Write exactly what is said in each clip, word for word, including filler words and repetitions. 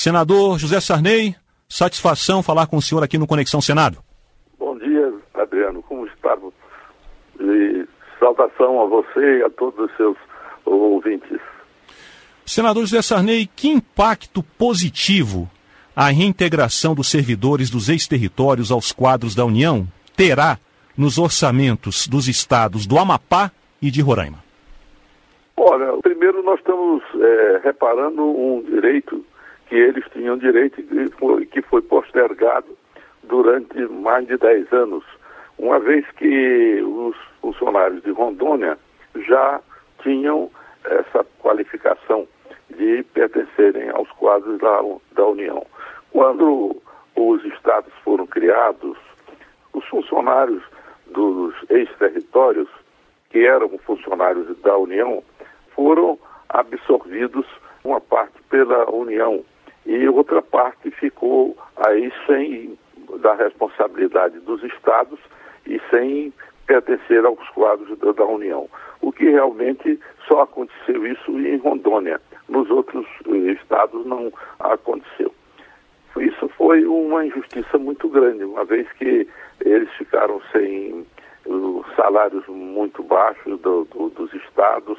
Senador José Sarney, satisfação falar com o senhor aqui no Conexão Senado. Bom dia, Adriano, como está? E saudação a você e a todos os seus ouvintes. Senador José Sarney, que impacto positivo a reintegração dos servidores dos ex-territórios aos quadros da União terá nos orçamentos dos estados do Amapá e de Roraima? Olha, primeiro nós estamos é, reparando um direito que eles tinham direito e foi, que foi postergado durante mais de dez anos, uma vez que os funcionários de Rondônia já tinham essa qualificação de pertencerem aos quadros da, da União. Quando os estados foram criados, os funcionários dos ex-territórios, que eram funcionários da União, foram absorvidos, uma parte pela União e outra parte ficou aí sem da responsabilidade dos estados e sem pertencer aos quadros da, da União. O que realmente só aconteceu isso em Rondônia. Nos outros estados não aconteceu. Isso foi uma injustiça muito grande, uma vez que eles ficaram sem uh, salários muito baixos do, do, dos estados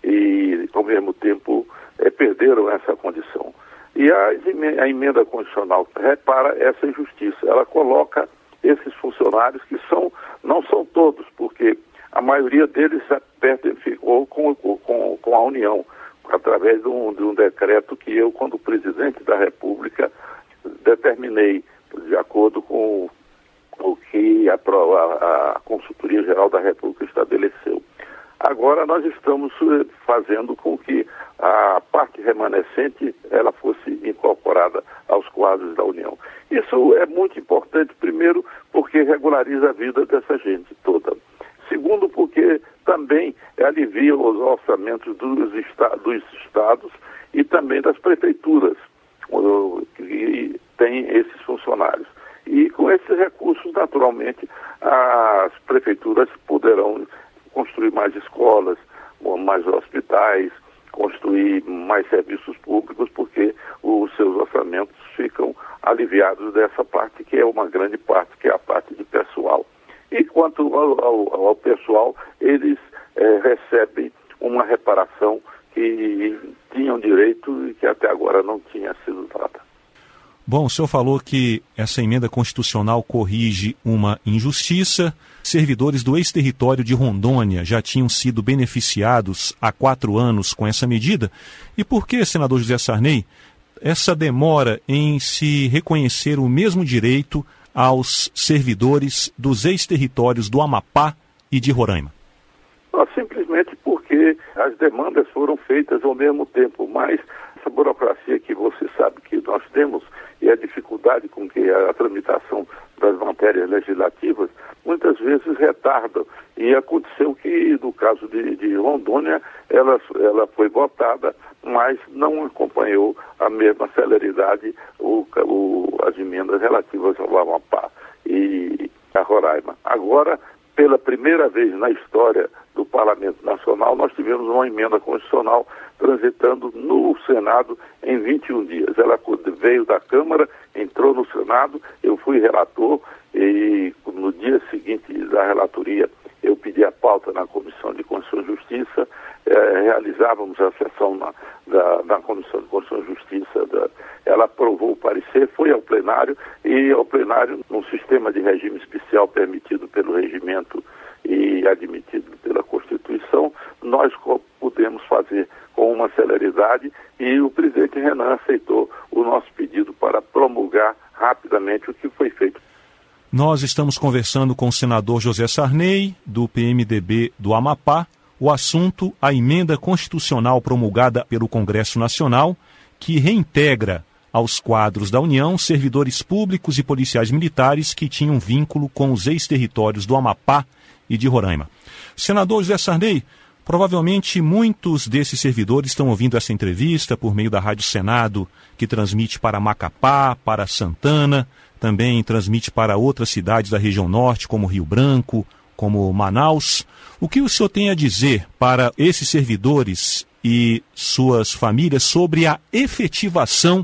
e, ao mesmo tempo, eh, perderam essa condição. E a, a emenda constitucional repara essa injustiça. Ela coloca esses funcionários, que são, não são todos, porque a maioria deles ficou com, com, com a União, através de um, de um decreto que eu, quando presidente da República, determinei, de acordo com o que a, a, a Consultoria Geral da República estabeleceu. Agora nós estamos fazendo com que a parte remanescente ela fosse incorporada aos quadros da União. Isso é muito importante, primeiro, porque regulariza a vida dessa gente toda. Segundo, porque também alivia os orçamentos dos, esta, dos estados e também das prefeituras, que tem esses funcionários. E com esses recursos, naturalmente, as prefeituras poderão construir mais escolas, mais hospitais, construir mais serviços públicos, porque os seus orçamentos ficam aliviados dessa parte, que é uma grande parte, que é a parte de pessoal. E quanto ao, ao, ao pessoal, eles é, recebem uma reparação que tinham direito e que até agora não tinha sido dada. Bom, o senhor falou que essa emenda constitucional corrige uma injustiça. Servidores do ex-território de Rondônia já tinham sido beneficiados há quatro anos com essa medida. E por que, senador José Sarney, essa demora em se reconhecer o mesmo direito aos servidores dos ex-territórios do Amapá e de Roraima? Simplesmente porque as demandas foram feitas ao mesmo tempo, mas essa burocracia que você sabe que nós temos e a dificuldade com que a tramitação das matérias legislativas muitas vezes retardam. E aconteceu que, no caso de, de Rondônia, ela, ela foi votada, mas não acompanhou a mesma celeridade o, o, as emendas relativas ao Amapá e a Roraima. Agora, pela primeira vez na história do Parlamento Nacional, nós tivemos uma emenda constitucional transitando no Senado em vinte e um dias. Ela veio da Câmara, entrou no Senado, eu fui relator e no dia seguinte da relatoria eu pedi a pauta na Comissão de Constituição e Justiça, eh, realizávamos a sessão na, da, na Comissão de Constituição e Justiça, da, ela aprovou o parecer, foi ao plenário e ao plenário, num sistema de regime especial permitido pelo regimento e admitido pela Constituição, nós pudemos fazer com uma celeridade e o presidente Renan aceitou o nosso pedido para promulgar rapidamente o que foi feito. Nós estamos conversando com o senador José Sarney, do P M D B do Amapá, o assunto, a emenda constitucional promulgada pelo Congresso Nacional, que reintegra aos quadros da União servidores públicos e policiais militares que tinham vínculo com os ex-territórios do Amapá e de Roraima. Senador José Sarney, provavelmente muitos desses servidores estão ouvindo essa entrevista por meio da Rádio Senado, que transmite para Macapá, para Santana, também transmite para outras cidades da região norte, como Rio Branco, como Manaus. O que o senhor tem a dizer para esses servidores e suas famílias sobre a efetivação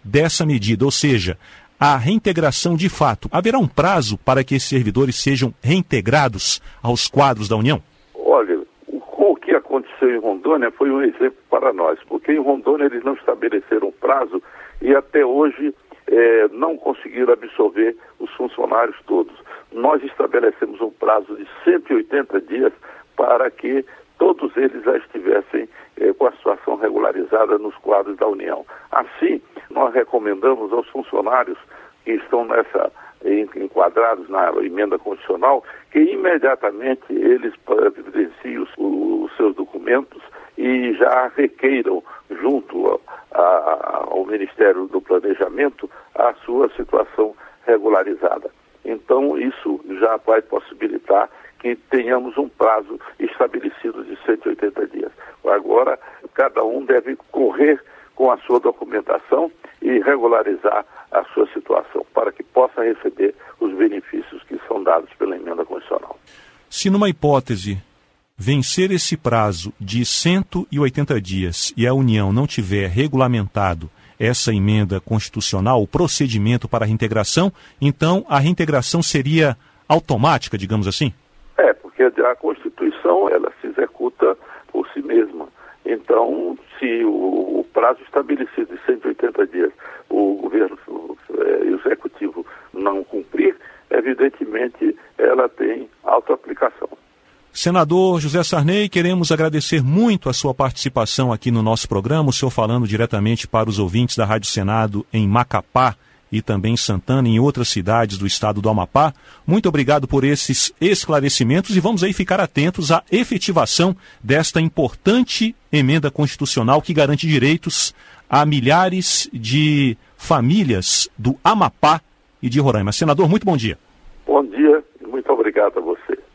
dessa medida, ou seja, a reintegração de fato, haverá um prazo para que esses servidores sejam reintegrados aos quadros da União? Olha, o que aconteceu em Rondônia foi um exemplo para nós, porque em Rondônia eles não estabeleceram prazo e até hoje eh, não conseguiram absorver os funcionários todos. Nós estabelecemos um prazo de cento e oitenta dias para que todos eles já estivessem eh, com a situação regularizada nos quadros da União. Assim, nós recomendamos aos funcionários que estão nessa enquadrados na emenda constitucional, que imediatamente eles providenciem os, os seus documentos e já requeiram junto a, a, ao Ministério do Planejamento a sua situação regularizada. Então, isso já vai possibilitar que tenhamos um prazo estabelecido de cento e oitenta dias. Agora, cada um deve correr com a sua documentação e regularizar a sua situação, para que possa receber os benefícios que são dados pela emenda constitucional. Se numa hipótese vencer esse prazo de cento e oitenta dias e a União não tiver regulamentado essa emenda constitucional, o procedimento para a reintegração, então a reintegração seria automática, digamos assim? É, porque a Constituição ela se executa por si mesma. Então, se o, o prazo estabelecido de cento e oitenta dias o governo o, é, executivo não cumprir, evidentemente ela tem autoaplicação. Senador José Sarney, queremos agradecer muito a sua participação aqui no nosso programa, o senhor falando diretamente para os ouvintes da Rádio Senado em Macapá e também em Santana e em outras cidades do estado do Amapá. Muito obrigado por esses esclarecimentos e vamos aí ficar atentos à efetivação desta importante emenda constitucional que garante direitos a milhares de famílias do Amapá e de Roraima. Senador, muito bom dia. Bom dia e muito obrigado a você.